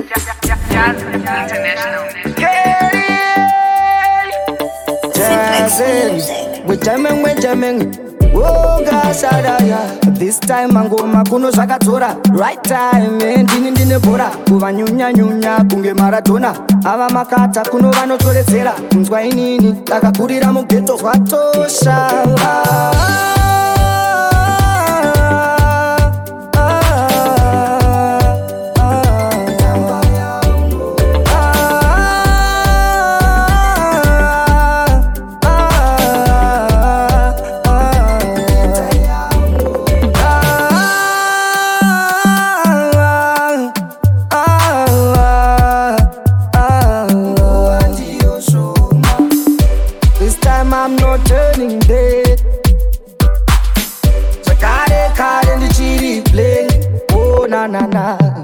Jazz International. We're jamming. Oh gosh, this time mangoma kuno zvakatora. Right time, ndine bora. Kuva nyunya kunge maratona. Ava makata kuno vanotoredzera. Kunzwa inini takakurira mugeto zvatosha.